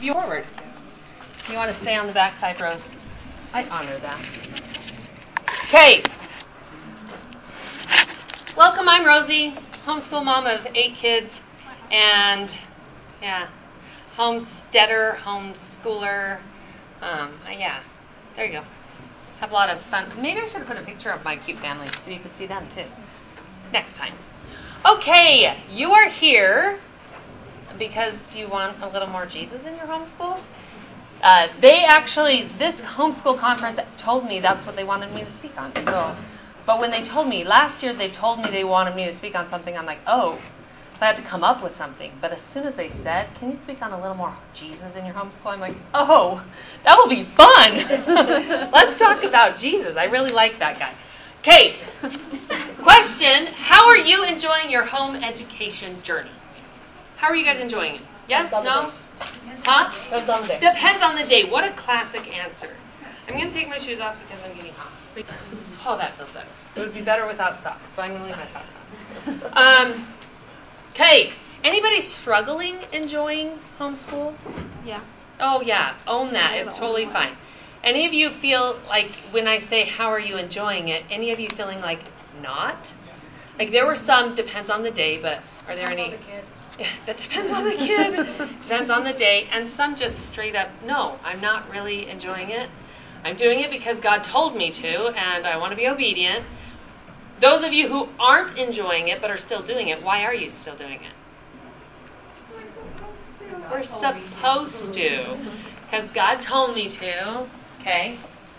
You forward. You want to stay on the back side, Rose? I honor that. Okay. Welcome, I'm Rosie, homeschool mom of 8 kids, and homesteader, homeschooler. There you go. Have a lot of fun. Maybe I should have put a picture of my cute family so you could see them too. Next time. Okay, you are here because you want a little more Jesus in your homeschool. This homeschool conference told me that's what they wanted me to speak on. But when they told me, last year they told me they wanted me to speak on something, I'm like, oh. So I had to come up with something. But as soon as they said, can you speak on a little more Jesus in your homeschool? I'm like, oh, that will be fun. Let's talk about Jesus. I really like that guy. Okay. Question, how are you enjoying your home education journey? How are you guys enjoying it? Yes? No? Huh? Depends on the day. Depends on the day. What a classic answer. I'm going to take my shoes off because I'm getting hot. Oh, that feels better. It would be better without socks, but I'm going to leave my socks on. Okay. Anybody struggling enjoying homeschool? Yeah. Oh, yeah. Own that. It's totally fine. Any of you feel like when I say how are you enjoying it, any of you feeling like not? Like there were some, depends on the day, but are there any? Yeah, that depends on the kid. Depends on the day. And some just straight up, no, I'm not really enjoying it. I'm doing it because God told me to, and I want to be obedient. Those of you who aren't enjoying it but are still doing it, why are you still doing it? We're supposed to. Because God told me to. Okay.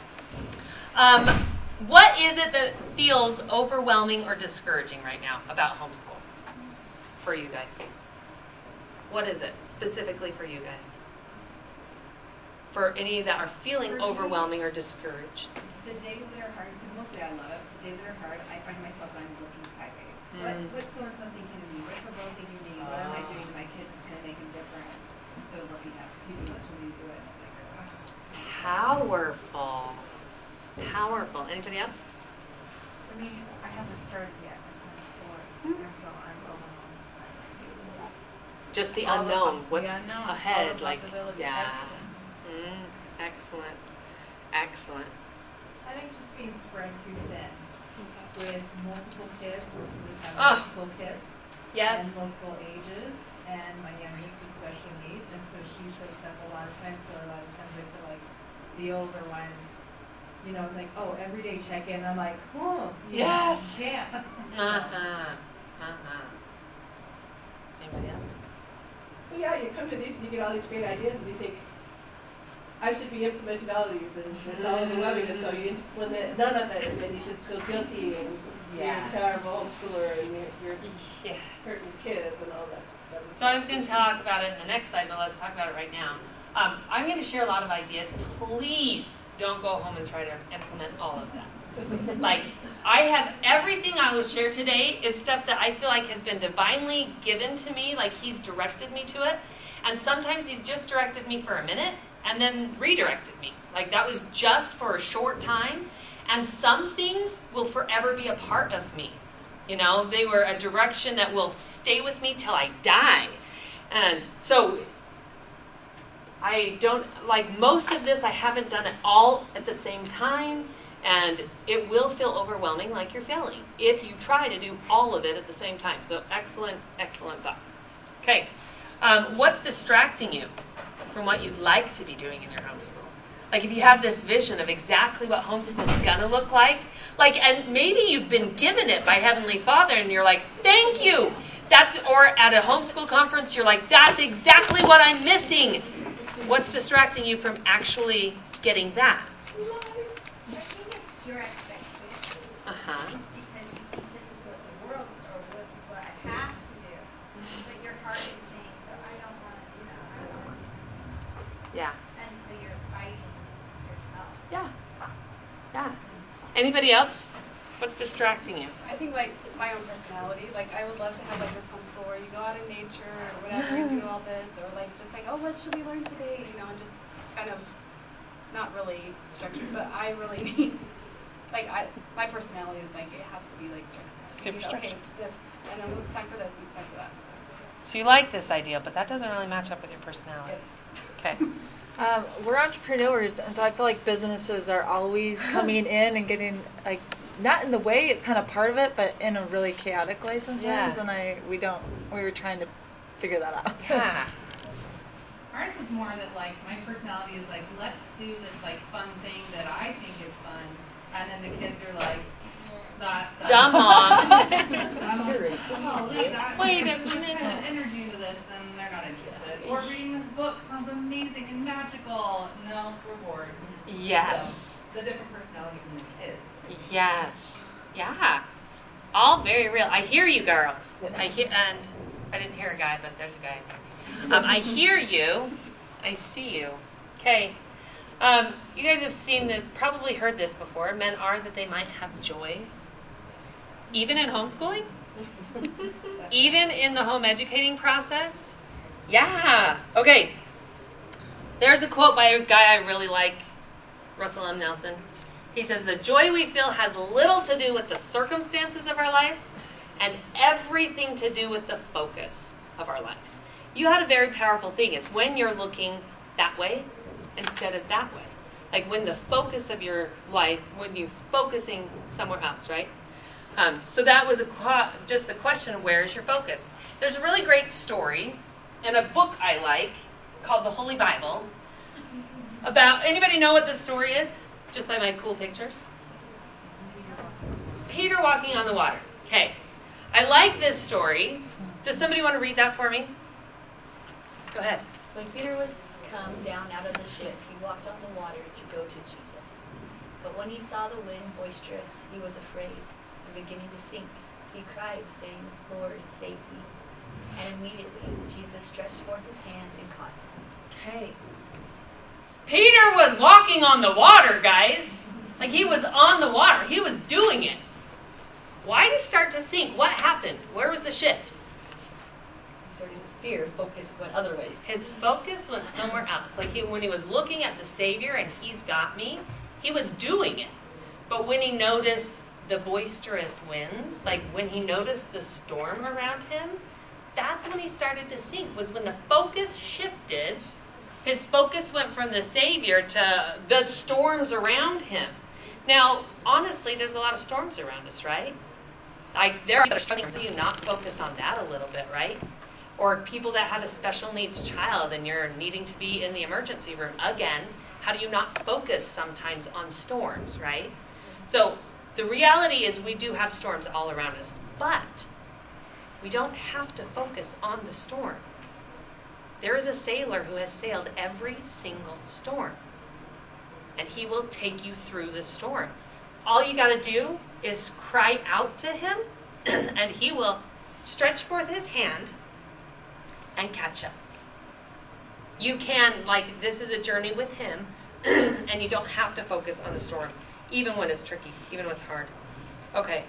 What is it that feels overwhelming or discouraging right now about homeschool for you guys? What is it specifically for you guys? For any that are feeling overwhelming or discouraged? The days that are hard, because mostly I love it, the days that are hard, I find myself I'm looking sideways. What's so-and-so thinking of me? What's the world thinking of me? What am I doing to my kids that's going to make them different? Instead of looking at people that told me to do it. It's like, Powerful. Powerful. Anybody else? For me, I haven't started yet my son's sport, and so I'm overwhelmed by just the unknown. What's the unknown, ahead? all the possibilities. Yeah. Excellent. Excellent. I think just being spread too thin with multiple kids. We have multiple kids. Yes. And multiple ages, and my youngest is special needs, and so she soaks up a lot of time. So a lot of times I feel like the older ones, like, oh, everyday check-in. I'm like, oh, yes, can't. Anybody else? Well, yeah, you come to these and you get all these great ideas, and you think, I should be implementing all of these, and it's all overwhelming. And so none of it, and then you just feel guilty, and you're a terrible homeschooler, and you're hurting kids and all that. So I was going to talk about it in the next slide, but let's talk about it right now. I'm going to share a lot of ideas. Please don't go home and try to implement all of them. I have everything I will share today is stuff that I feel like has been divinely given to me, like He's directed me to it. And sometimes He's just directed me for a minute and then redirected me. Like that was just for a short time. And some things will forever be a part of me. They were a direction that will stay with me till I die. And so I don't, like most of this, I haven't done it all at the same time. And it will feel overwhelming like you're failing if you try to do all of it at the same time. So excellent, excellent thought. Okay. What's distracting you from what you'd like to be doing in your homeschool? Like if you have this vision of exactly what homeschool is going to look like, and maybe you've been given it by Heavenly Father and you're like, thank you. Or at a homeschool conference, you're like, that's exactly what I'm missing. What's distracting you from actually getting that? I think it's your expectation. Because you think this is what the world, or this is what I have to do. But your heart is saying, but I don't want to do that. I want to do this. Yeah. And so you're fighting yourself. Yeah. Anybody else? What's distracting you? I think my own personality. I would love to have this homeschool where you go out in nature or whatever and do all this, or just what should we learn today? And just kind of not really structured, but I really need my personality is it has to be structured. Super structured. Okay, this, and then it's time for this, and it's time for that. So you like this idea, but that doesn't really match up with your personality. Okay. We're entrepreneurs, and so I feel like businesses are always coming in and getting, like, not in the way, it's kind of part of it, but in a really chaotic way sometimes, Yeah. and we were trying to figure that out. Yeah. Ours is more that, like, my personality is like, let's do this, like, fun thing that I think is fun, and then the kids are like, that's Dumb mom. I'm like, oh, leave that. Wait a Put this minute. kind of energy into this, and they're not interested. Or reading this book sounds amazing and magical. No, we're bored. Yes. So, the different personalities in the kids. Yes. Yeah. All very real. I hear you, girls. And I didn't hear a guy, but there's a guy. I hear you. I see you. Okay. You guys have seen this, probably heard this before. Men are that they might have joy. Even in homeschooling? Even in the home educating process? Yeah. Okay. There's a quote by a guy I really like, Russell M. Nelson. He says, the joy we feel has little to do with the circumstances of our lives and everything to do with the focus of our lives. You had a very powerful thing. It's when you're looking that way instead of that way. Like when the focus of your life, when you're focusing somewhere else, right? So that was just the question, where is your focus? There's a really great story in a book I like called The Holy Bible about, anybody know what this story is? Just by my cool pictures? Peter walking on the water. Okay. I like this story. Does somebody want to read that for me? Go ahead. When Peter was come down out of the ship, he walked on the water to go to Jesus. But when he saw the wind boisterous, he was afraid, and beginning to sink, he cried, saying, Lord, save me. And immediately Jesus stretched forth his hand and caught him. Okay. Peter was walking on the water, guys. Like he was on the water. He was doing it. Why did he start to sink? What happened? Where was the shift? He started to fear, focus went other ways. His focus went somewhere else. Like when he was looking at the Savior and he's got me, he was doing it. But when he noticed the boisterous winds, like when he noticed the storm around him, that's when he started to sink, was when the focus shifted. His focus went from the Savior to the storms around him. Now, honestly, there's a lot of storms around us, right? Like there are struggling. So you not focus on that a little bit, right? Or people that have a special needs child and you're needing to be in the emergency room again. How do you not focus sometimes on storms, right? So the reality is we do have storms all around us, but we don't have to focus on the storm. There is a sailor who has sailed every single storm, and he will take you through the storm. All you got to do is cry out to him, and he will stretch forth his hand and catch up. You can, this is a journey with him, and you don't have to focus on the storm, even when it's tricky, even when it's hard. Okay.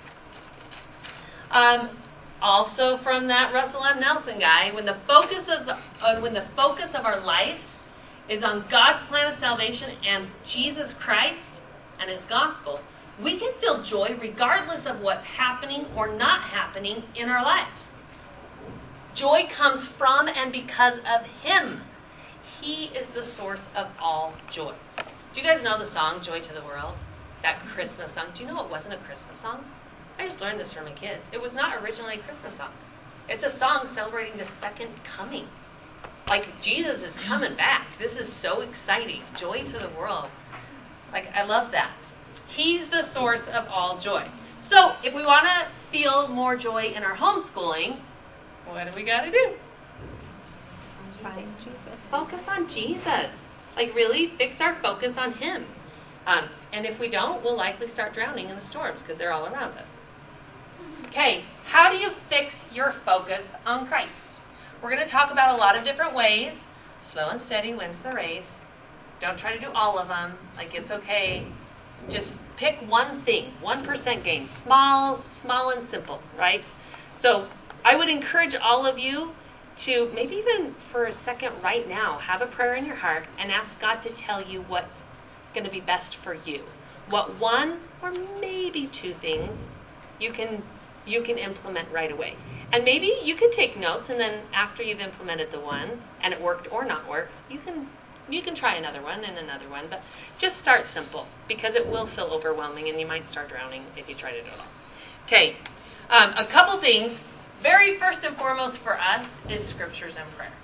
Also from that Russell M. Nelson guy, when the focus of our lives is on God's plan of salvation and Jesus Christ and his gospel, we can feel joy regardless of what's happening or not happening in our lives. Joy comes from and because of him. He is the source of all joy. Do you guys know the song Joy to the World? That Christmas song. Do you know it wasn't a Christmas song? I just learned this from my kids. It was not originally a Christmas song. It's a song celebrating the second coming. Like, Jesus is coming back. This is so exciting. Joy to the world. I love that. He's the source of all joy. So, if we want to feel more joy in our homeschooling, what do we got to do? Find Jesus. Focus on Jesus. Really fix our focus on him. And if we don't, we'll likely start drowning in the storms because they're all around us. Okay, how do you fix your focus on Christ? We're going to talk about a lot of different ways. Slow and steady wins the race. Don't try to do all of them. It's okay. Just pick one thing, 1% gain. Small and simple, right? So I would encourage all of you to, maybe even for a second right now, have a prayer in your heart and ask God to tell you what's going to be best for you. What one or maybe two things you can implement right away. And maybe you can take notes, and then after you've implemented the one, and it worked or not worked, you can try another one and another one. But just start simple, because it will feel overwhelming, and you might start drowning if you try to do it all. Okay, a couple things. Very first and foremost for us is scriptures and prayer.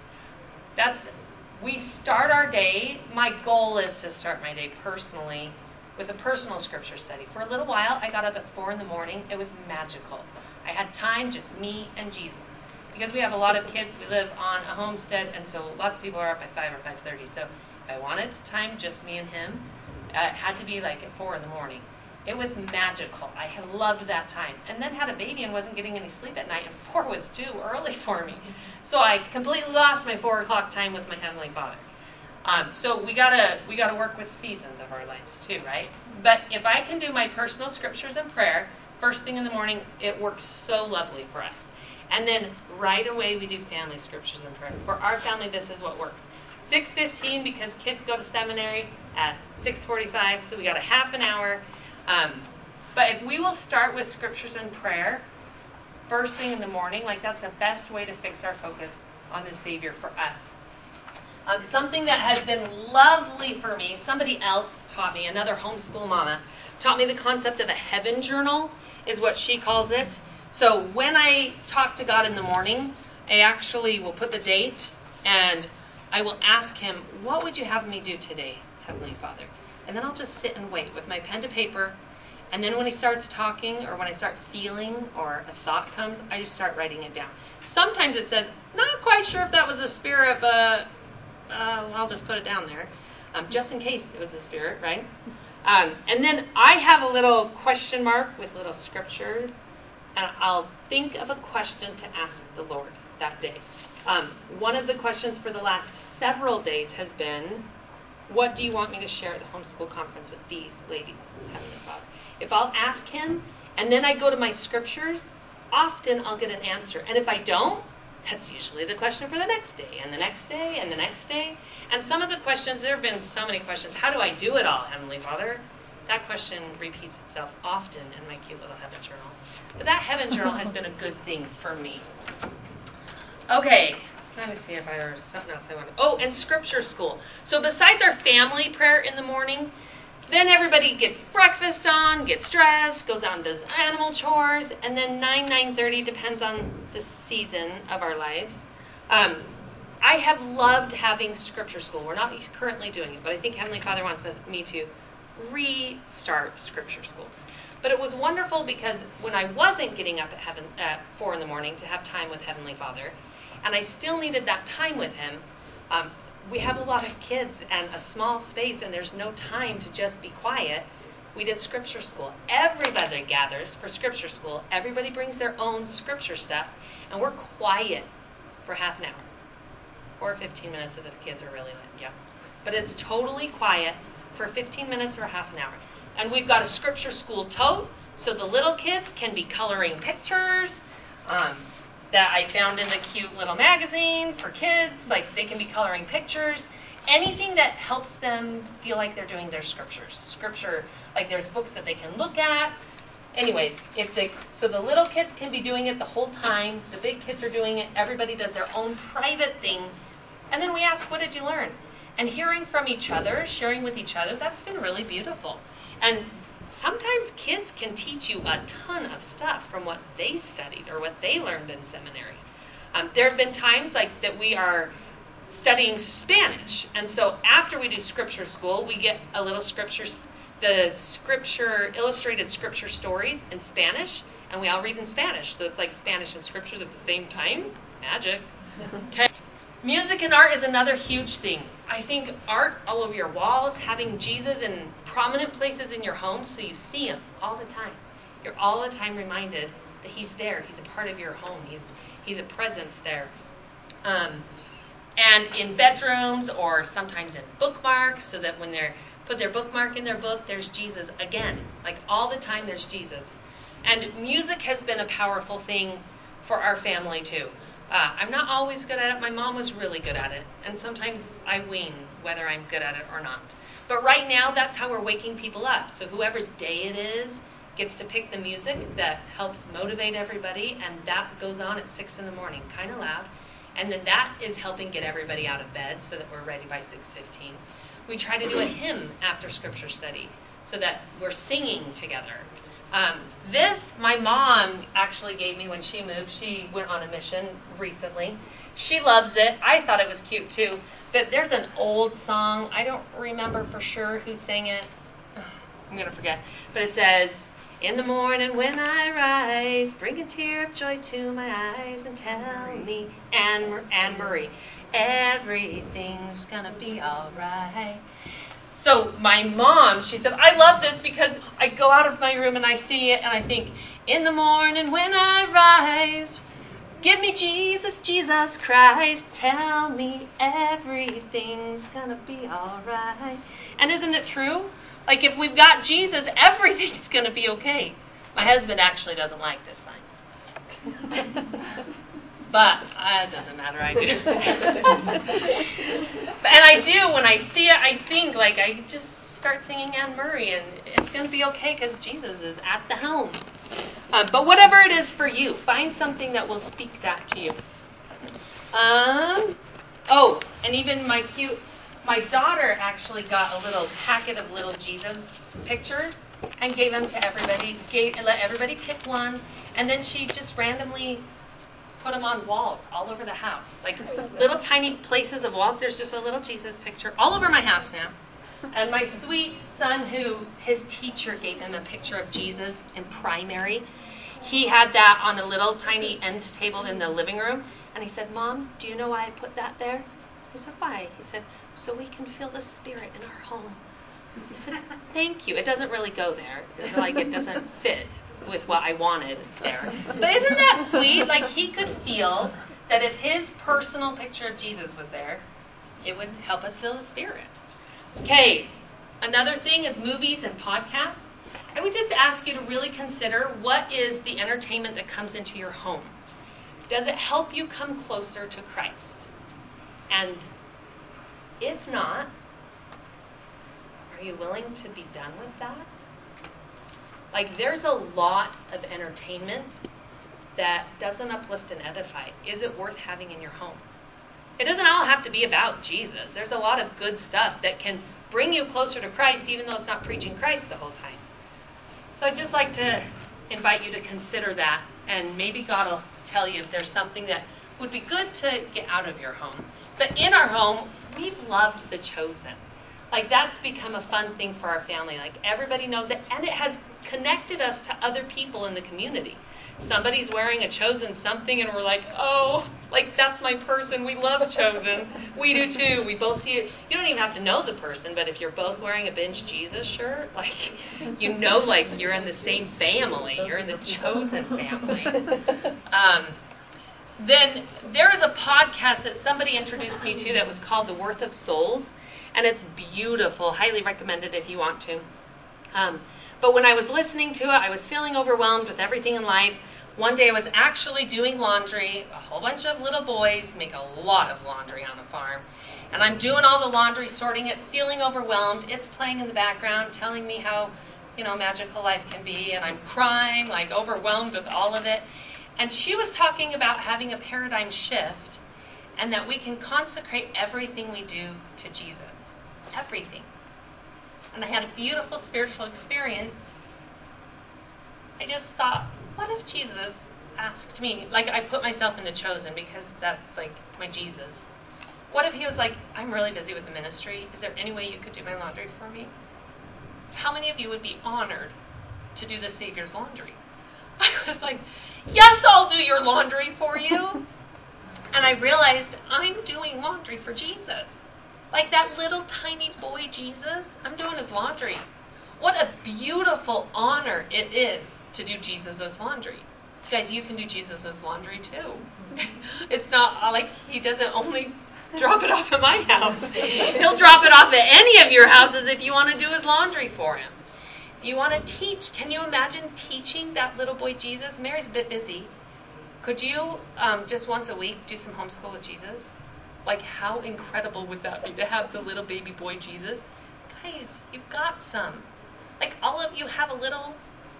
We start our day. My goal is to start my day personally with a personal scripture study. For a little while, I got up at 4 a.m. It was magical. I had time, just me and Jesus. Because we have a lot of kids, we live on a homestead, and so lots of people are up at 5 or 5:30. So if I wanted time, just me and him, it had to be like at 4 a.m. It was magical. I had loved that time. And then had a baby and wasn't getting any sleep at night, and 4 was too early for me. So I completely lost my 4 o'clock time with my Heavenly Father. So we gotta work with seasons of our lives too, right? But if I can do my personal scriptures and prayer first thing in the morning, it works so lovely for us. And then right away we do family scriptures and prayer. For our family, this is what works. 6:15 because kids go to seminary at 6:45, so we got a half an hour. But if we will start with scriptures and prayer first thing in the morning, like that's the best way to fix our focus on the Savior for us. Something that has been lovely for me, somebody else taught me, another homeschool mama, taught me the concept of a heaven journal, is what she calls it. So when I talk to God in the morning, I actually will put the date, and I will ask him, what would you have me do today, Heavenly Father? And then I'll just sit and wait with my pen to paper. And then when he starts talking, or when I start feeling, or a thought comes, I just start writing it down. Sometimes it says, not quite sure if that was a spirit, but I'll just put it down there, just in case it was a spirit, right? And then I have a little question mark with little scripture, and I'll think of a question to ask the Lord that day. One of the questions for the last several days has been, what do you want me to share at the homeschool conference with these ladies, Heavenly Father? If I'll ask him, and then I go to my scriptures, often I'll get an answer. And if I don't, that's usually the question for the next day, and the next day, and the next day. And some of the questions, there have been so many questions. How do I do it all, Heavenly Father? That question repeats itself often in my cute little heaven journal. But that heaven journal has been a good thing for me. Okay, let me see if there's something else I want to... Oh, and scripture school. So besides our family prayer in the morning, then everybody gets breakfast on, gets dressed, goes out and does animal chores, and then 9:30, depends on the season of our lives. I have loved having scripture school. We're not currently doing it, but I think Heavenly Father wants me to restart scripture school. But it was wonderful because when I wasn't getting up at 4 a.m. to have time with Heavenly Father, and I still needed that time with him, we have a lot of kids and a small space, and there's no time to just be quiet. We did scripture school. Everybody gathers for scripture school. Everybody brings their own scripture stuff, and we're quiet for half an hour. Or 15 minutes if the kids are really late. Yeah. But it's totally quiet for 15 minutes or half an hour. And we've got a scripture school tote, so the little kids can be coloring pictures, that I found in the cute little magazine for kids. Like, they can be coloring pictures. Anything that helps them feel like they're doing their scriptures. Scripture, like there's books that they can look at. Anyways, so the little kids can be doing it the whole time. The big kids are doing it. Everybody does their own private thing. And then we ask, what did you learn? And hearing from each other, sharing with each other, that's been really beautiful. And sometimes kids can teach you a ton of stuff from what they studied or what they learned in seminary. There have been times like that we are studying Spanish, and so after we do scripture school, we get a little illustrated scripture stories in Spanish, and we all read in Spanish. So it's like Spanish and scriptures at the same time. Magic. Okay. Music and art is another huge thing. I think art all over your walls, having Jesus in prominent places in your home so you see him all the time. You're all the time reminded that he's there. He's a part of your home. He's a presence there. And in bedrooms or sometimes in bookmarks, so that when they put their bookmark in their book, there's Jesus again. Like all the time there's Jesus. And music has been a powerful thing for our family too. I'm not always good at it. My mom was really good at it. And sometimes I wing whether I'm good at it or not. But right now, that's how we're waking people up. So whoever's day it is, gets to pick the music that helps motivate everybody, and that goes on at 6 in the morning, kind of loud. And then that is helping get everybody out of bed so that we're ready by 6:15. We try to do a hymn after scripture study so that we're singing together. This, my mom actually gave me when she moved. She went on a mission recently. She loves it. I thought it was cute too. But there's an old song. I don't remember for sure who sang it. I'm going to forget. But it says, in the morning when I rise, bring a tear of joy to my eyes and tell me, Anne Marie, everything's going to be all right. So my mom, she said, I love this because I go out of my room and I see it and I think, in the morning when I rise, give me Jesus, Jesus Christ, tell me everything's gonna be all right. And isn't it true? Like if we've got Jesus, everything's gonna be okay. My husband actually doesn't like this sign. But it doesn't matter, I do. And I do, when I see it, I think, like, I just start singing Anne Murray, and it's going to be okay because Jesus is at the helm. But whatever it is for you, find something that will speak that to you. And even my daughter actually got a little packet of little Jesus pictures and gave them to everybody, let everybody pick one, and then she just randomly put them on walls all over the house, like little tiny places of walls. There's just a little Jesus picture all over my house now. And my sweet son, who his teacher gave him a picture of Jesus in primary, he had that on a little tiny end table in the living room. And he said, Mom, do you know why I put that there? I said, why? He said, so we can feel the Spirit in our home. He said, thank you. It doesn't really go there. Like, it doesn't fit with what I wanted there. But isn't that sweet? Like, he could feel that if his personal picture of Jesus was there, it would help us feel the Spirit. Okay, another thing is movies and podcasts. I would just ask you to really consider, what is the entertainment that comes into your home? Does it help you come closer to Christ? And if not, are you willing to be done with that? Like, there's a lot of entertainment that doesn't uplift and edify. Is it worth having in your home? It doesn't all have to be about Jesus. There's a lot of good stuff that can bring you closer to Christ, even though it's not preaching Christ the whole time. So I'd just like to invite you to consider that, and maybe God will tell you if there's something that would be good to get out of your home. But in our home, we've loved The Chosen. Like, that's become a fun thing for our family. Like, everybody knows it, and it has connected us to other people in the community. Somebody's wearing a Chosen something, and we're like, oh, like, that's my person. We love Chosen. We do too. We both see it. You don't even have to know the person, but if you're both wearing a Binge Jesus shirt, like, you know, like, you're in the same family. You're in the Chosen family. Then there is a podcast that somebody introduced me to that was called The Worth of Souls. And it's beautiful. Highly recommended if you want to. But when I was listening to it, I was feeling overwhelmed with everything in life. One day I was actually doing laundry. A whole bunch of little boys make a lot of laundry on a farm. And I'm doing all the laundry, sorting it, feeling overwhelmed. It's playing in the background, telling me how, magical life can be. And I'm crying, like, overwhelmed with all of it. And she was talking about having a paradigm shift, and that we can consecrate everything we do to Jesus. Everything. And I had a beautiful spiritual experience. I just thought, what if Jesus asked me, like, I put myself in The Chosen because that's like my Jesus. What if he was like, I'm really busy with the ministry. Is there any way you could do my laundry for me? How many of you would be honored to do the Savior's laundry? I was like, yes, I'll do your laundry for you. And I realized I'm doing laundry for Jesus. Like that little tiny boy Jesus, I'm doing his laundry. What a beautiful honor it is to do Jesus' laundry. Guys, you can do Jesus' laundry too. It's not like he doesn't only drop it off at my house. He'll drop it off at any of your houses if you want to do his laundry for him. If you want to teach, can you imagine teaching that little boy Jesus? Mary's a bit busy. Could you just once a week do some homeschool with Jesus? Like, how incredible would that be to have the little baby boy Jesus? Guys, you've got some. Like, all of you have a little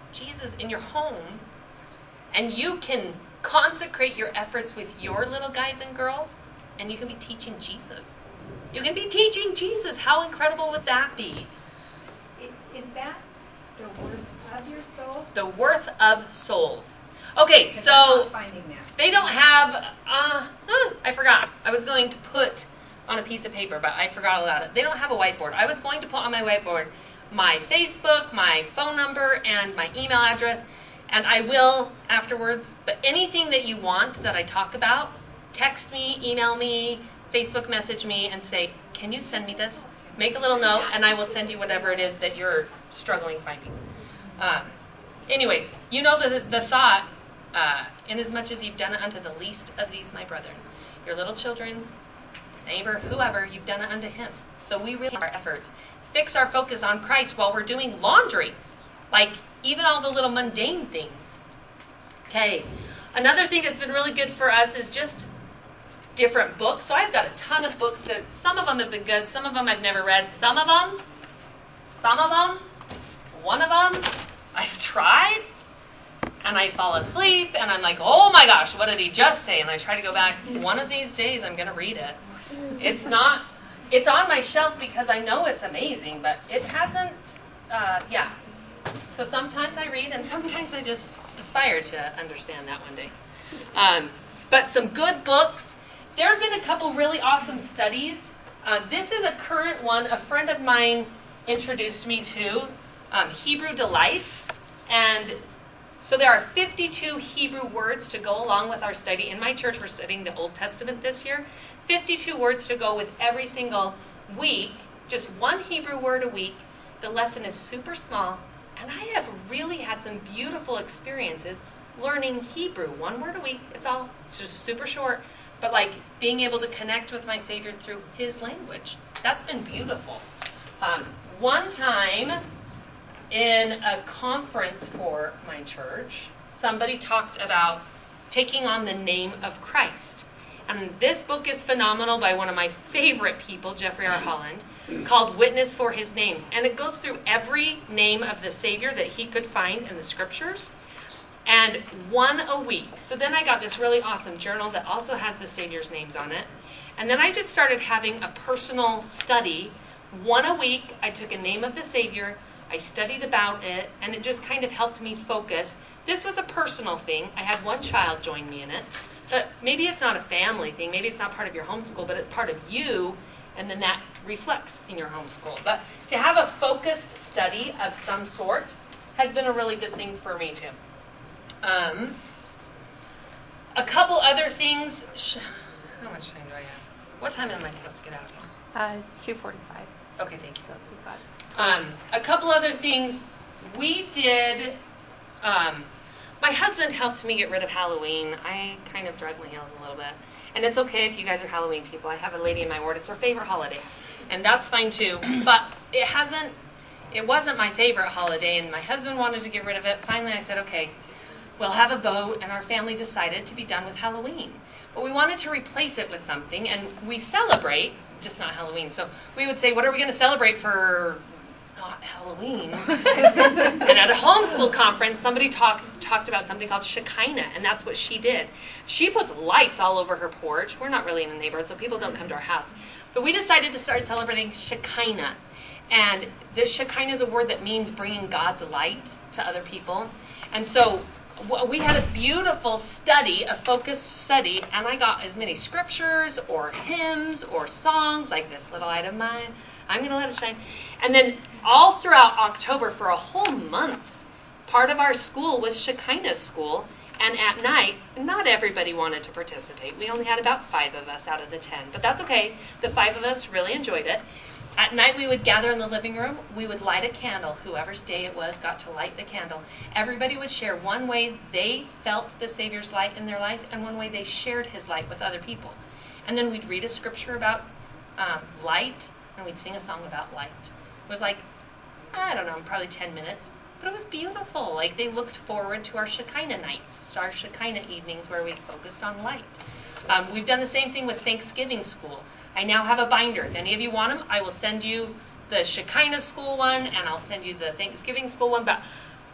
Jesus in your home, and you can consecrate your efforts with your little guys and girls, and you can be teaching Jesus. You can be teaching Jesus. How incredible would that be? Is that the worth of your soul? The worth of souls. Okay, so I'm not finding that. they don't have, I forgot. I was going to put on a piece of paper, but I forgot all about it. They don't have a whiteboard. I was going to put on my whiteboard my Facebook, my phone number, and my email address, and I will afterwards. But anything that you want that I talk about, text me, email me, Facebook message me, and say, can you send me this? Make a little note, and I will send you whatever it is that you're struggling finding. Anyways, you know the thought, inasmuch as you've done it unto the least of these, my brethren, your little children, neighbor, whoever, you've done it unto him. So we really, our efforts, fix our focus on Christ while we're doing laundry, like even all the little mundane things. Okay, another thing that's been really good for us is just different books. So I've got a ton of books that some of them have been good, some of them I've never read, some of them, one of them I've tried, and I fall asleep, and I'm like, oh my gosh, what did he just say? And I try to go back. One of these days I'm going to read it. It's on my shelf because I know it's amazing, but it hasn't, So sometimes I read, and sometimes I just aspire to understand that one day. But some good books. There have been a couple really awesome studies. This is a current one. A friend of mine introduced me to Hebrew Delights. And so there are 52 Hebrew words to go along with our study. In my church, we're studying the Old Testament this year. 52 words to go with every single week. Just one Hebrew word a week. The lesson is super small. And I have really had some beautiful experiences learning Hebrew. One word a week. It's just super short. But like being able to connect with my Savior through his language. That's been beautiful. One time in a conference for my church, somebody talked about taking on the name of Christ. And this book is phenomenal by one of my favorite people, Jeffrey R. Holland, called Witness for His Names. And it goes through every name of the Savior that he could find in the scriptures. And one a week. So then I got this really awesome journal that also has the Savior's names on it. And then I just started having a personal study. One a week, I took a name of the Savior, I studied about it, and it just kind of helped me focus. This was a personal thing. I had one child join me in it. But maybe it's not a family thing. Maybe it's not part of your homeschool, but it's part of you, and then that reflects in your homeschool. But to have a focused study of some sort has been a really good thing for me, too. A couple other things. How much time do I have? What time am I supposed to get out of here? 2:45. Okay, thank you. So we've got a couple other things. We did, my husband helped me get rid of Halloween. I kind of dragged my heels a little bit. And it's okay if you guys are Halloween people. I have a lady in my ward. It's her favorite holiday. And that's fine too. But it wasn't my favorite holiday, and my husband wanted to get rid of it. Finally, I said, okay, we'll have a vote, and our family decided to be done with Halloween. But we wanted to replace it with something, and we celebrate, just not Halloween. So we would say, what are we going to celebrate for not Halloween? And at a homeschool conference, somebody talked about something called Shekinah, and that's what she did. She puts lights all over her porch. We're not really in a neighborhood, so people don't come to our house. But we decided to start celebrating Shekinah. And this Shekinah is a word that means bringing God's light to other people. And so we had a beautiful study, a focused study, and I got as many scriptures or hymns or songs like This Little Light of Mine, I'm going to let it shine. And then all throughout October for a whole month, part of our school was Shekinah school. And at night, not everybody wanted to participate. We only had about 5 of us out of the 10. But that's okay. The 5 of us really enjoyed it. At night, we would gather in the living room. We would light a candle. Whoever's day it was got to light the candle. Everybody would share one way they felt the Savior's light in their life and one way they shared his light with other people. And then we'd read a scripture about light, and we'd sing a song about light. It was like, I don't know, probably 10 minutes. But it was beautiful. Like, they looked forward to our Shekinah nights, our Shekinah evenings where we focused on light. We've done the same thing with Thanksgiving school. I now have a binder. If any of you want them, I will send you the Shekinah school one, and I'll send you the Thanksgiving school one. But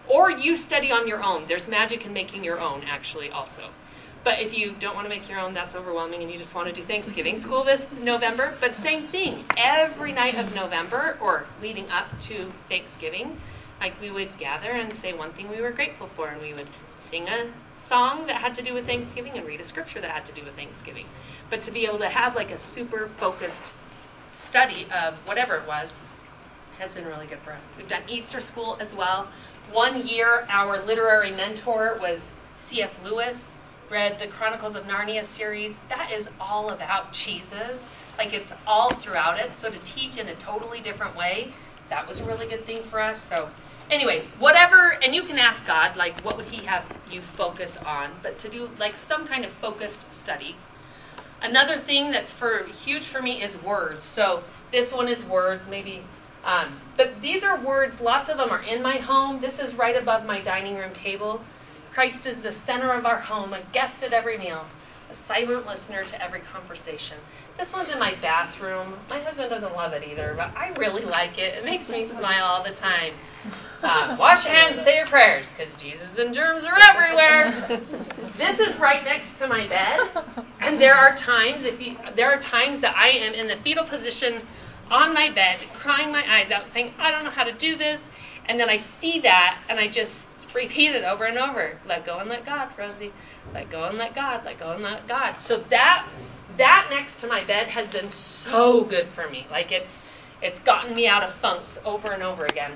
Or you study on your own. There's magic in making your own, actually, also. But if you don't want to make your own, that's overwhelming, and you just want to do Thanksgiving school this November. But same thing. Every night of November, or leading up to Thanksgiving, like we would gather and say one thing we were grateful for, and we would sing a song that had to do with Thanksgiving and read a scripture that had to do with Thanksgiving. But to be able to have like a super focused study of whatever it was has been really good for us. We've done Easter school as well. One year, our literary mentor was C.S. Lewis. Read the Chronicles of Narnia series. That is all about Jesus. Like, it's all throughout it. So to teach in a totally different way, that was a really good thing for us. So anyways, whatever, and you can ask God, like, what would he have you focus on? But to do, like, some kind of focused study. Another thing that's huge for me is words. So this one is words, maybe. But these are words, lots of them are in my home. This is right above my dining room table. Christ is the center of our home, a guest at every meal, a silent listener to every conversation. This one's in my bathroom. My husband doesn't love it either, but I really like it. It makes me smile all the time. Wash your hands, say your prayers, because Jesus and germs are everywhere. This is right next to my bed, and there are times that I am in the fetal position on my bed, crying my eyes out, saying, I don't know how to do this, and then I see that, and I just repeat it over and over. Let go and let God, Rosie. Let go and let God. Let go and let God. So that next to my bed has been so good for me. Like it's gotten me out of funks over and over again.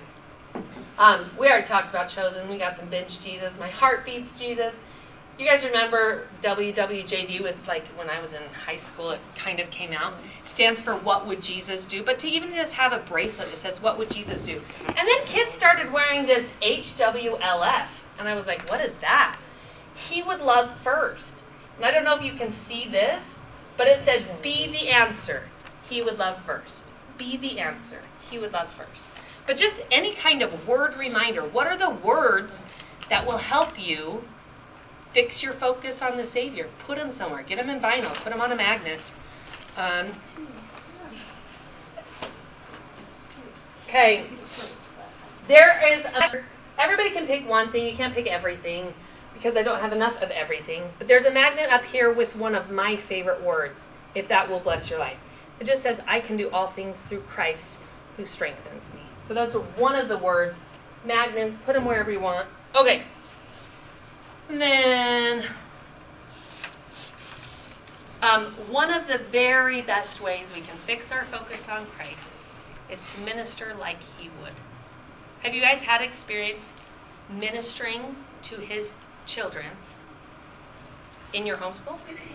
We already talked about Chosen. We got some binge Jesus. My heart beats Jesus. You guys remember WWJD was like when I was in high school, it kind of came out. It stands for What Would Jesus Do? But to even just have a bracelet that says What Would Jesus Do? And then kids started wearing this HWLF. And I was like, what is that? He would love first. And I don't know if you can see this, but it says be the answer. He would love first. Be the answer. He would love first. But just any kind of word reminder. What are the words that will help you fix your focus on the Savior? Put them somewhere. Get them in vinyl. Put them on a magnet. Okay. There is everybody can pick one thing. You can't pick everything because I don't have enough of everything. But there's a magnet up here with one of my favorite words, if that will bless your life. It just says, I can do all things through Christ who strengthens me. So that's one of the words. Magnets, put them wherever you want. Okay. And then one of the very best ways we can fix our focus on Christ is to minister like he would. Have you guys had experience ministering to his children in your homeschool?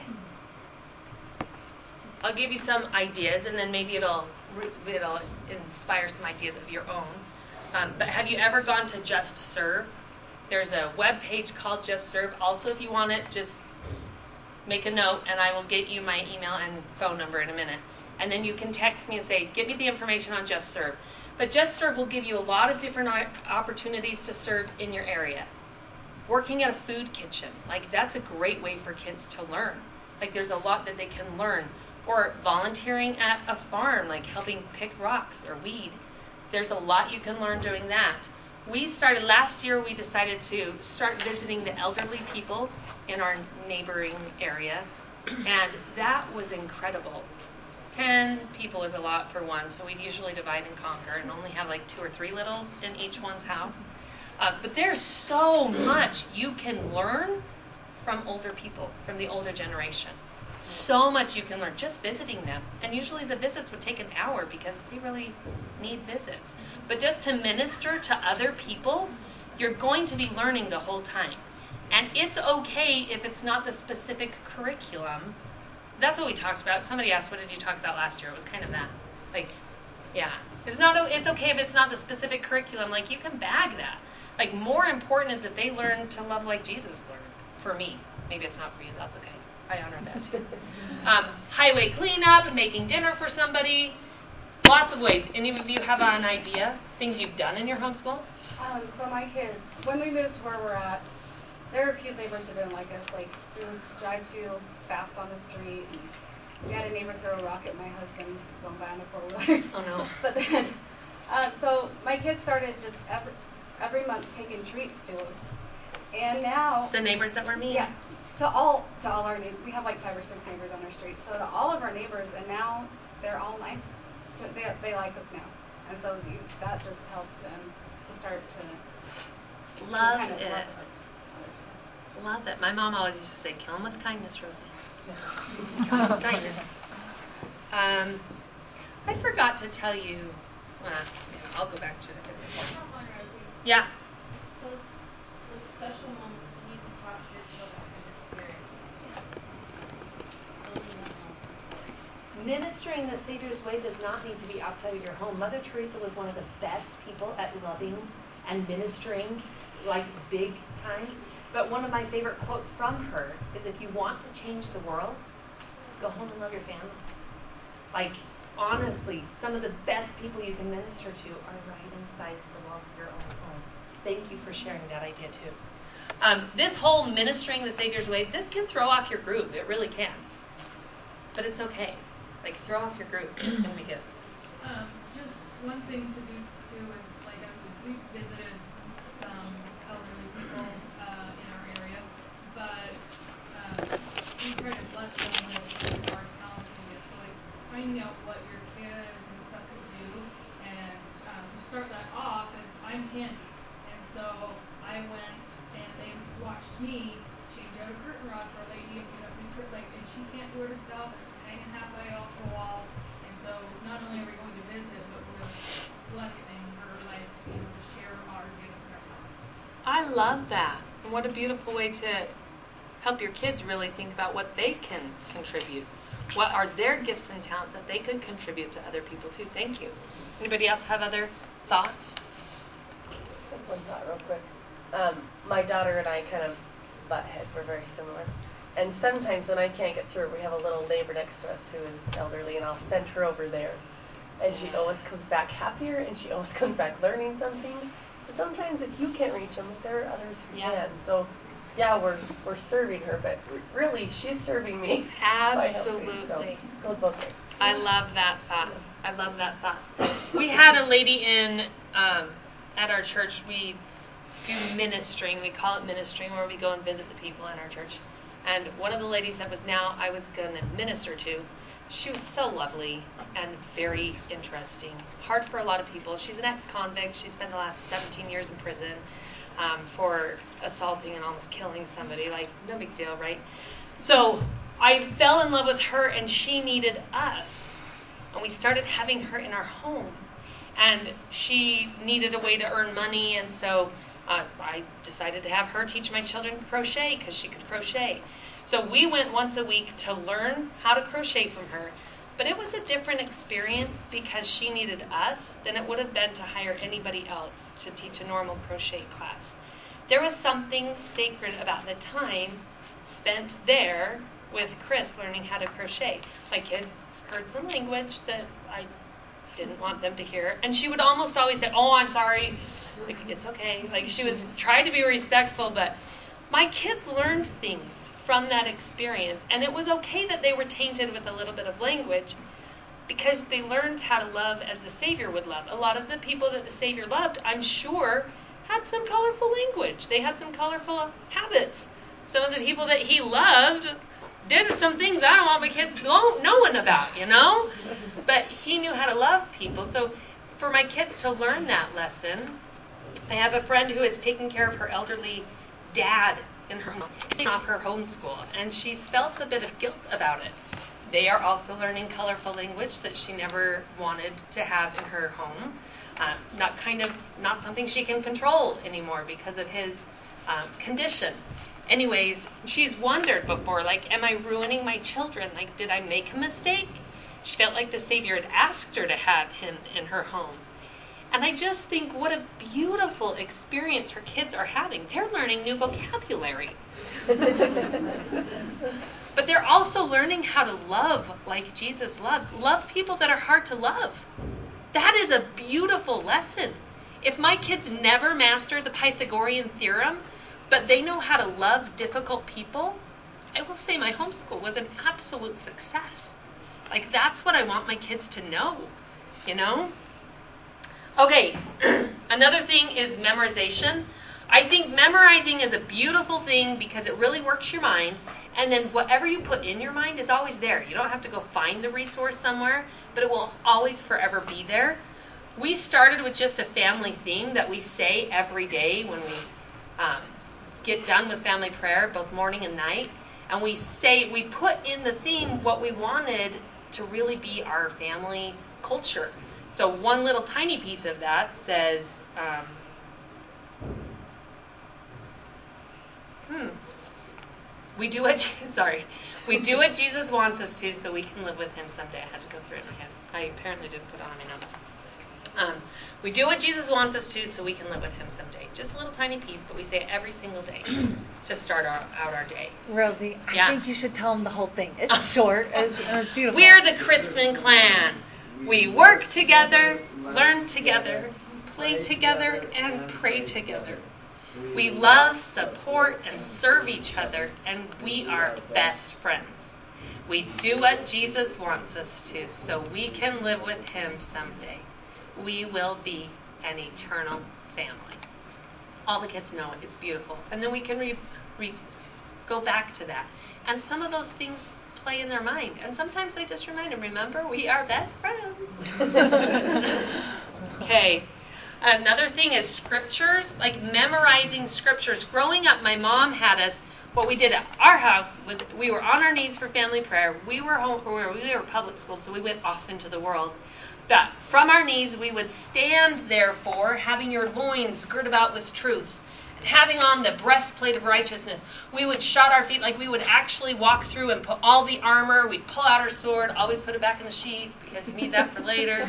I'll give you some ideas, and then maybe it'll inspire some ideas of your own. But have you ever gone to Just Serve? There's a web page called Just Serve. Also, if you want it, just make a note, and I will get you my email and phone number in a minute. And then you can text me and say, get me the information on Just Serve. But Just Serve will give you a lot of different opportunities to serve in your area. Working at a food kitchen, like that's a great way for kids to learn. Like there's a lot that they can learn. Or volunteering at a farm, like helping pick rocks or weed. There's a lot you can learn doing that. Last year, we decided to start visiting the elderly people in our neighboring area. And that was incredible. 10 people is a lot for one, so we'd usually divide and conquer and only have like 2 or 3 littles in each one's house. But there's so much you can learn from older people, from the older generation. So much you can learn just visiting them. And usually the visits would take an hour because they really need visits. But just to minister to other people, you're going to be learning the whole time. And it's okay if it's not the specific curriculum. That's what we talked about. Somebody asked, what did you talk about last year? It was kind of that. Like, yeah. It's okay if it's not the specific curriculum. Like, you can bag that. Like, more important is that they learn to love like Jesus learned. For me. Maybe it's not for you. That's okay. I honor that too. Highway cleanup, making dinner for somebody. Lots of ways. Any of you have an idea? Things you've done in your homeschool? So my kids, when we moved to where we're at, there were a few neighbors that didn't like us. Like, we would drive too fast on the street. And we had a neighbor throw a rock at my husband going by on a 4-wheeler. Oh, no. But then, so my kids started every month taking treats to them. And now The neighbors that were mean? Yeah. To all our neighbors. We have like 5 or 6 neighbors on our street. So to all of our neighbors, and now they're all nice. They like us now. And so that just helped them to start to love kind of it. Love it. My mom always used to say, kill them with kindness, Rosie. Kindness. I forgot to tell you. I'll go back to it if it's important. Yeah. Those special moments when you taught your children through the Spirit. Those are the most important. Ministering the Savior's way does not need to be outside of your home. Mother Teresa was one of the best people at loving and ministering, like big time. But one of my favorite quotes from her is, if you want to change the world, go home and love your family. Like, honestly, some of the best people you can minister to are right inside the walls of your own home. Thank you for sharing that idea, too. This whole ministering the Savior's way, this can throw off your groove. It really can. But it's okay. Like, throw off your groove. It's going to be good. Just one thing to do, too, is, like, we've visited some elderly people in our area, but we try to bless them with our talents and gifts. So, like, finding out what your kids and stuff could do, and to start that off is, I'm handy. And so I went and they watched me change out a curtain rod for a lady and get up new curtain, like, and she can't do it herself, and it's hanging halfway off the wall. And so not only are we going to visit, but we're blessing her life to be able to share our gifts and our talents. I love that. And what a beautiful way to help your kids really think about what they can contribute. What are their gifts and talents that they could contribute to other people too? Thank you. Anybody else have other thoughts? One thought real quick. My daughter and I kind of butt heads. We're very similar. And sometimes when I can't get through, we have a little neighbor next to us who is elderly, and I'll send her over there. And she always comes back happier, and she always comes back learning something. So sometimes if you can't reach them, there are others who can. So yeah, we're serving her, but really she's serving me. Absolutely. So it goes both ways. I love that thought. I love that thought. We had a lady in at our church. We do ministering. We call it ministering, where we go and visit the people in our church. And one of the ladies that I was going to minister to, she was so lovely and very interesting. Hard for a lot of people. She's an ex-convict. She spent the last 17 years in prison for assaulting and almost killing somebody. Like, no big deal, right? So I fell in love with her, and she needed us. And we started having her in our home. And she needed a way to earn money, and so I decided to have her teach my children crochet because she could crochet. So we went once a week to learn how to crochet from her. But it was a different experience because she needed us than it would have been to hire anybody else to teach a normal crochet class. There was something sacred about the time spent there with Chris learning how to crochet. My kids heard some language that I didn't want them to hear, and she would almost always say, "Oh, I'm sorry, like, it's okay." Like, she was trying to be respectful, but my kids learned things from that experience, and it was okay that they were tainted with a little bit of language because they learned how to love as the Savior would love. A lot of the people that the Savior loved, I'm sure, had some colorful language. They had some colorful habits. Some of the people that he loved did some things I don't want my kids knowing about, you know? But he knew how to love people. So for my kids to learn that lesson, I have a friend who is taking care of her elderly dad in her home, taking off her homeschool, and she's felt a bit of guilt about it. They are also learning colorful language that she never wanted to have in her home. Not something she can control anymore because of his condition. Anyways, she's wondered before, like, am I ruining my children? Like, did I make a mistake? She felt like the Savior had asked her to have him in her home. And I just think what a beautiful experience her kids are having. They're learning new vocabulary. But they're also learning how to love like Jesus loves. Love people that are hard to love. That is a beautiful lesson. If my kids never master the Pythagorean theorem, but they know how to love difficult people, I will say my homeschool was an absolute success. Like, that's what I want my kids to know, you know? Okay, Another thing is memorization. I think memorizing is a beautiful thing because it really works your mind, and then whatever you put in your mind is always there. You don't have to go find the resource somewhere, but it will always forever be there. We started with just a family theme that we say every day when we get done with family prayer, both morning and night, and we put in the theme what we wanted to really be our family culture. So one little tiny piece of that says, we do what Jesus wants us to so we can live with him someday. I had to go through it in my head. I apparently didn't put it on my notes. We do what Jesus wants us to so we can live with him someday. Just a little tiny piece, but we say it every single day to start out our day. Rosie, I think you should tell them the whole thing. It's short and it's beautiful. We're the Crispin clan. We work together, learn together, play together, and pray together. We love, support, and serve each other, and we are best friends. We do what Jesus wants us to so we can live with him someday. We will be an eternal family. All the kids know it. It's beautiful. And then we can go back to that. And some of those things play in their mind. And sometimes I just remind them, remember, we are best friends. Okay. Another thing is scriptures, like memorizing scriptures. Growing up, my mom had us, what we did at our house was we were on our knees for family prayer. We were public school, so we went off into the world. But from our knees, we would stand, therefore, having your loins girt about with truth, and having on the breastplate of righteousness. We would shod our feet, like we would actually walk through and put all the armor. We'd pull out our sword, always put it back in the sheath, because you need that for later.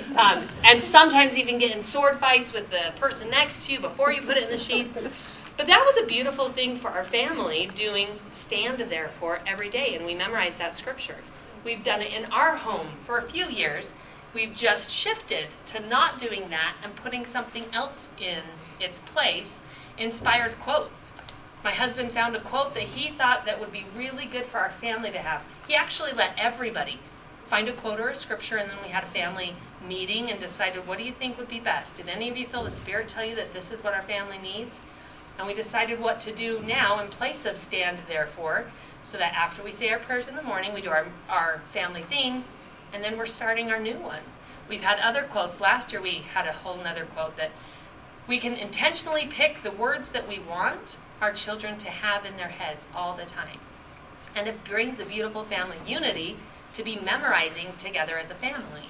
And sometimes even get in sword fights with the person next to you before you put it in the sheath. But that was a beautiful thing for our family, doing stand, therefore, every day, and we memorized that scripture. We've done it in our home for a few years. We've just shifted to not doing that and putting something else in its place, inspired quotes. My husband found a quote that he thought that would be really good for our family to have. He actually let everybody find a quote or a scripture, and then we had a family meeting and decided, what do you think would be best? Did any of you feel the Spirit tell you that this is what our family needs? And we decided what to do now in place of stand, therefore, so that after we say our prayers in the morning, we do our family theme, and then we're starting our new one. We've had other quotes. Last year we had a whole nother quote that we can intentionally pick the words that we want our children to have in their heads all the time. And it brings a beautiful family unity to be memorizing together as a family.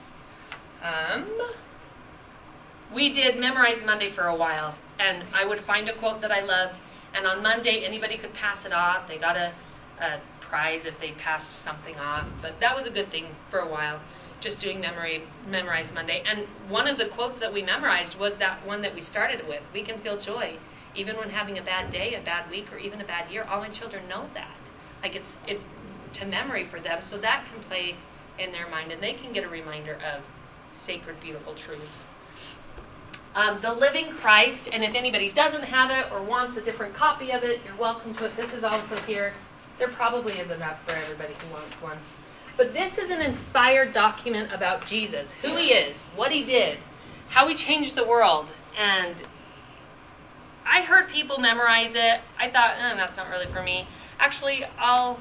We did Memorize Monday for a while, and I would find a quote that I loved, and on Monday anybody could pass it off. They got a prize if they passed something off, but that was a good thing for a while, just doing Memorize Monday. And one of the quotes that we memorized was that one that we started with, we can feel joy even when having a bad day, a bad week, or even a bad year. All my children know that. Like it's to memory for them, so that can play in their mind, and they can get a reminder of sacred, beautiful truths. The Living Christ, and if anybody doesn't have it or wants a different copy of it, you're welcome to it. This is also here. There probably is enough for everybody who wants one. But this is an inspired document about Jesus, who he is, what he did, how he changed the world. And I heard people memorize it. I thought, that's not really for me. Actually, I'll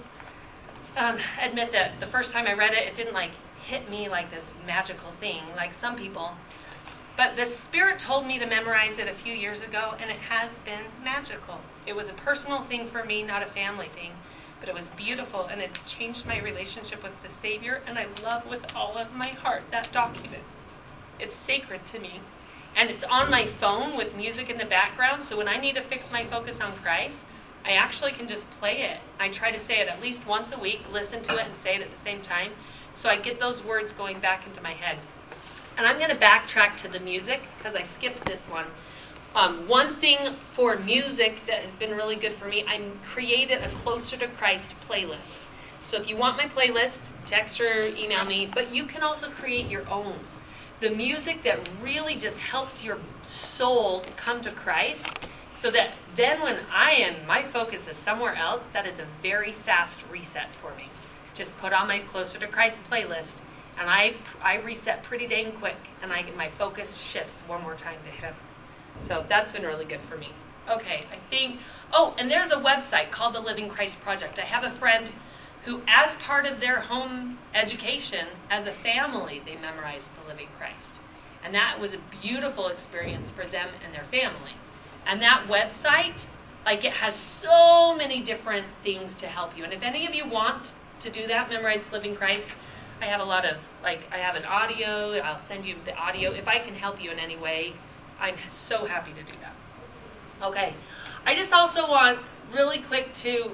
admit that the first time I read it, it didn't hit me like this magical thing like some people. But the Spirit told me to memorize it a few years ago, and it has been magical. It was a personal thing for me, not a family thing. But it was beautiful, and it's changed my relationship with the Savior, and I love with all of my heart that document. It's sacred to me. And it's on my phone with music in the background, so when I need to fix my focus on Christ, I actually can just play it. I try to say it at least once a week, listen to it, and say it at the same time, so I get those words going back into my head. And I'm going to backtrack to the music, because I skipped this one. One thing for music that has been really good for me, I created a Closer to Christ playlist. So if you want my playlist, text or email me, but you can also create your own. The music that really just helps your soul come to Christ, so that then when my focus is somewhere else, that is a very fast reset for me. Just put on my Closer to Christ playlist, and I reset pretty dang quick, and my focus shifts one more time to him. So that's been really good for me. Okay, I think, and there's a website called the Living Christ Project. I have a friend who, as part of their home education, as a family, they memorized the Living Christ. And that was a beautiful experience for them and their family. And that website, like, it has so many different things to help you. And if any of you want to do that, memorize Living Christ, I have a lot of, I have an audio. I'll send you the audio. If I can help you in any way, I'm so happy to do that. Okay. I just also want really quick to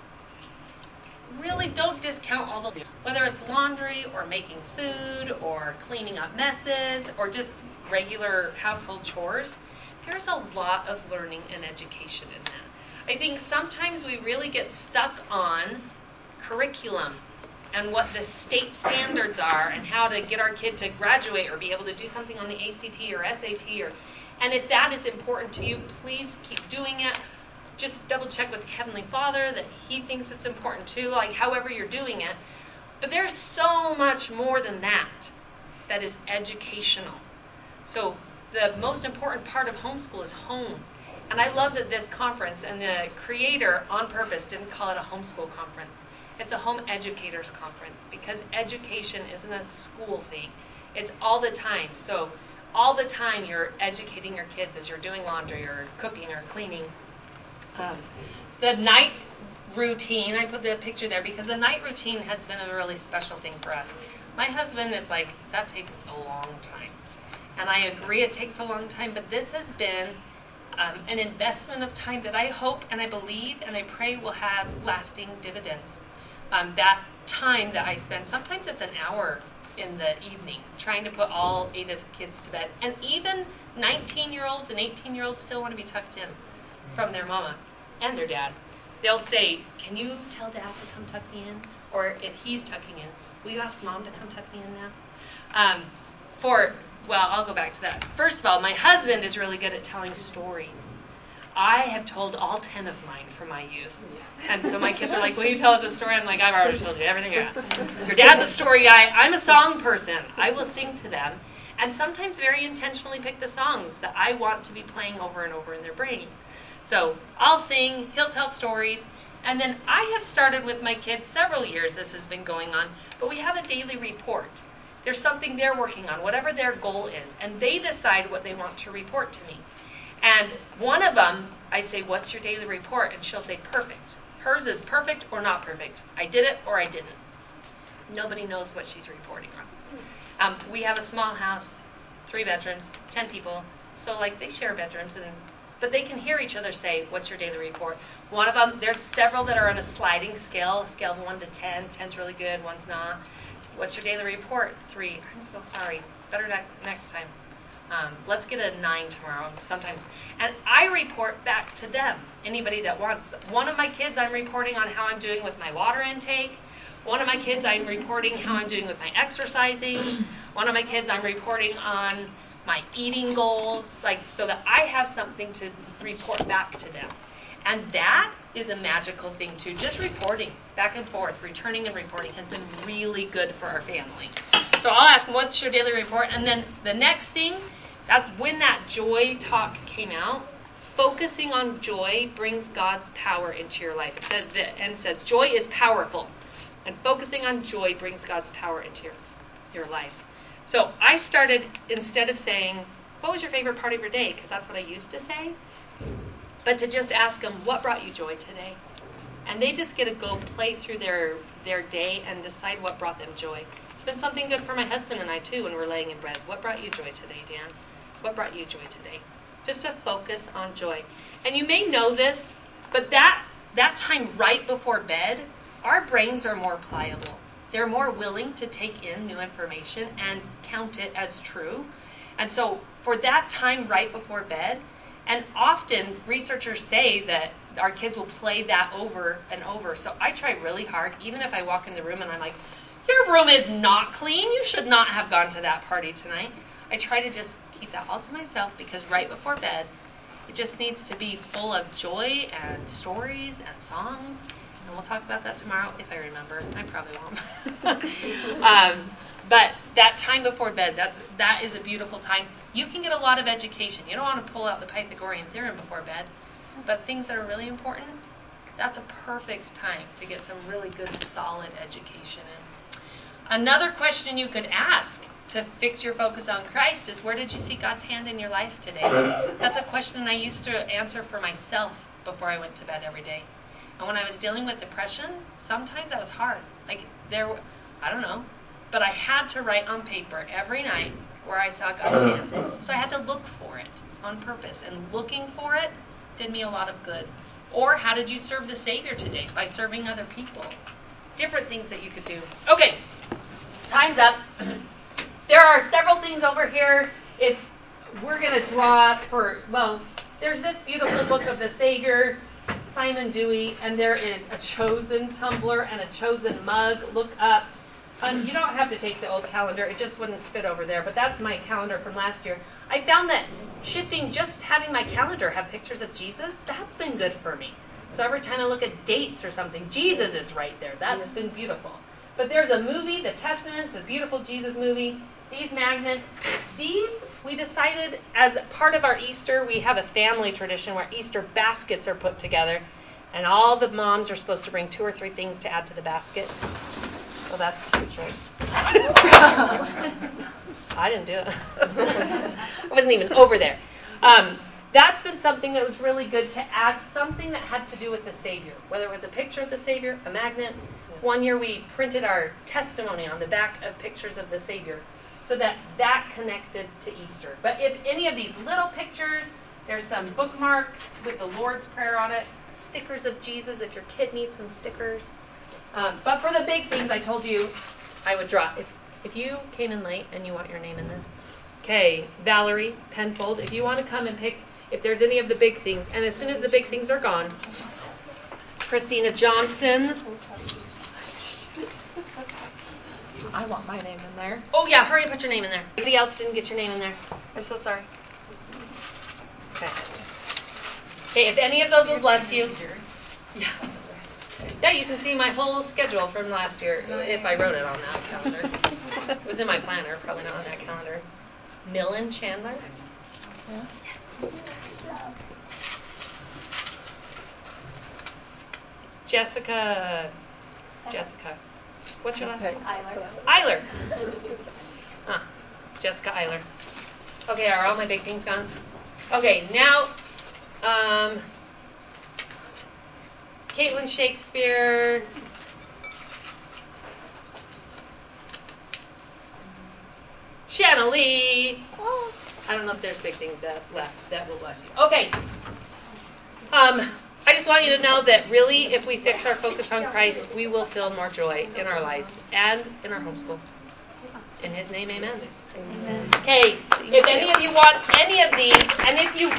really don't discount all the, whether it's laundry or making food or cleaning up messes or just regular household chores. There's a lot of learning and education in that. I think sometimes we really get stuck on curriculum and what the state standards are and how to get our kid to graduate or be able to do something on the ACT or SAT. And if that is important to you, please keep doing it. Just double check with Heavenly Father that He thinks it's important too, however you're doing it. But there's so much more than that that is educational. So the most important part of homeschool is home. And I love that this conference and the creator on purpose didn't call it a homeschool conference. It's a home educators conference because education isn't a school thing. It's all the time. So all the time you're educating your kids as you're doing laundry or cooking or cleaning. The night routine, I put the picture there because the night routine has been a really special thing for us. My husband is that takes a long time. And I agree it takes a long time, but this has been an investment of time that I hope and I believe and I pray will have lasting dividends. That time that I spend, sometimes it's an hour in the evening trying to put all 8 of the kids to bed. And even 19-year-olds and 18-year-olds still want to be tucked in from their mama and their dad. They'll say, can you tell Dad to come tuck me in? Or if he's tucking in, will you ask Mom to come tuck me in now? I'll go back to that. First of all, my husband is really good at telling stories. I have told all 10 of mine from my youth. And so my kids are like, will you tell us a story? I'm like, I've already told you everything you got. Your dad's a story guy. I'm a song person. I will sing to them. And sometimes very intentionally pick the songs that I want to be playing over and over in their brain. So I'll sing, he'll tell stories. And then I have started with my kids several years, this has been going on, but we have a daily report. There's something they're working on, whatever their goal is, and they decide what they want to report to me. And one of them, I say, what's your daily report? And she'll say, perfect. Hers is perfect or not perfect. I did it or I didn't. Nobody knows what she's reporting on. We have a small house, 3 bedrooms, 10 people, so they share bedrooms, but they can hear each other say, what's your daily report? One of them, there's several that are on a sliding scale of 1 to 10. 10's really good, 1's not. What's your daily report? 3. I'm so sorry. Better next time. Let's get a 9 tomorrow sometimes. And I report back to them, anybody that wants. One of my kids, I'm reporting on how I'm doing with my water intake. One of my kids, I'm reporting how I'm doing with my exercising. One of my kids, I'm reporting on my eating goals, so that I have something to report back to them. And that is a magical thing too. Just reporting back and forth, returning and reporting has been really good for our family. So I'll ask them, what's your daily report? And then the next thing, that's when that joy talk came out. Focusing on joy brings God's power into your life. It says joy is powerful. And focusing on joy brings God's power into your lives. So I started, instead of saying, what was your favorite part of your day? Because that's what I used to say. But to just ask them, what brought you joy today? And they just get to go play through their day and decide what brought them joy. It's been something good for my husband and I, too, when we're laying in bed. What brought you joy today, Dan? What brought you joy today? Just to focus on joy. And you may know this, but that time right before bed, our brains are more pliable. They're more willing to take in new information and count it as true. And so for that time right before bed, and often researchers say that our kids will play that over and over. So I try really hard, even if I walk in the room and I'm like, your room is not clean. You should not have gone to that party tonight. I try to just keep that all to myself because right before bed, it just needs to be full of joy and stories and songs. And we'll talk about that tomorrow if I remember. I probably won't. But that time before bed, that is a beautiful time. You can get a lot of education. You don't want to pull out the Pythagorean theorem before bed, but things that are really important, that's a perfect time to get some really good, solid education in. Another question you could ask to fix your focus on Christ is, where did you see God's hand in your life today? That's a question I used to answer for myself before I went to bed every day. And when I was dealing with depression, sometimes that was hard. I don't know, but I had to write on paper every night where I saw God's hand. So I had to look for it on purpose, and looking for it did me a lot of good. Or how did you serve the Savior today? By serving other people. Different things that you could do. Okay, time's up. There are several things over here. If we're going to draw there's this beautiful book of the Savior, Simon Dewey, and there is a chosen tumbler and a chosen mug. Look up. You don't have to take the old calendar. It just wouldn't fit over there. But that's my calendar from last year. I found that just having my calendar have pictures of Jesus, that's been good for me. So every time I look at dates or something, Jesus is right there. That's been beautiful. But there's a movie, The Testament. It's a beautiful Jesus movie. These magnets, we decided as part of our Easter, we have a family tradition where Easter baskets are put together. And all the moms are supposed to bring 2 or 3 things to add to the basket. Well, that's a cute trick. I didn't do it. I wasn't even over there. That's been something that was really good, to add something that had to do with the Savior, whether it was a picture of the Savior, a magnet. One year we printed our testimony on the back of pictures of the Savior so that connected to Easter. But if any of these little pictures, there's some bookmarks with the Lord's Prayer on it, stickers of Jesus if your kid needs some stickers. But for the big things, I told you I would draw. If you came in late and you want your name in this, okay, Valerie Penfold, if you want to come and pick if there's any of the big things, and as soon as the big things are gone, Christina Johnson. I want my name in there. Oh yeah, hurry and put your name in there. Anybody else didn't get your name in there? I'm so sorry. Okay. Okay, if any of those will bless you. Yeah. Yeah, you can see my whole schedule from last year if I wrote it on that calendar. It was in my planner, probably not on that calendar. Millen Chandler. Yeah. Jessica. What's your last name? Eiler. Jessica Eiler. Okay, are all my big things gone? Okay, now, Caitlin Shakespeare. Shanna Lee. I don't know if there's big things left that will bless you. Okay. I just want you to know that really, if we fix our focus on Christ, we will feel more joy in our lives and in our homeschool. In His name, amen. Amen. Okay, if any of you want any of these, and if you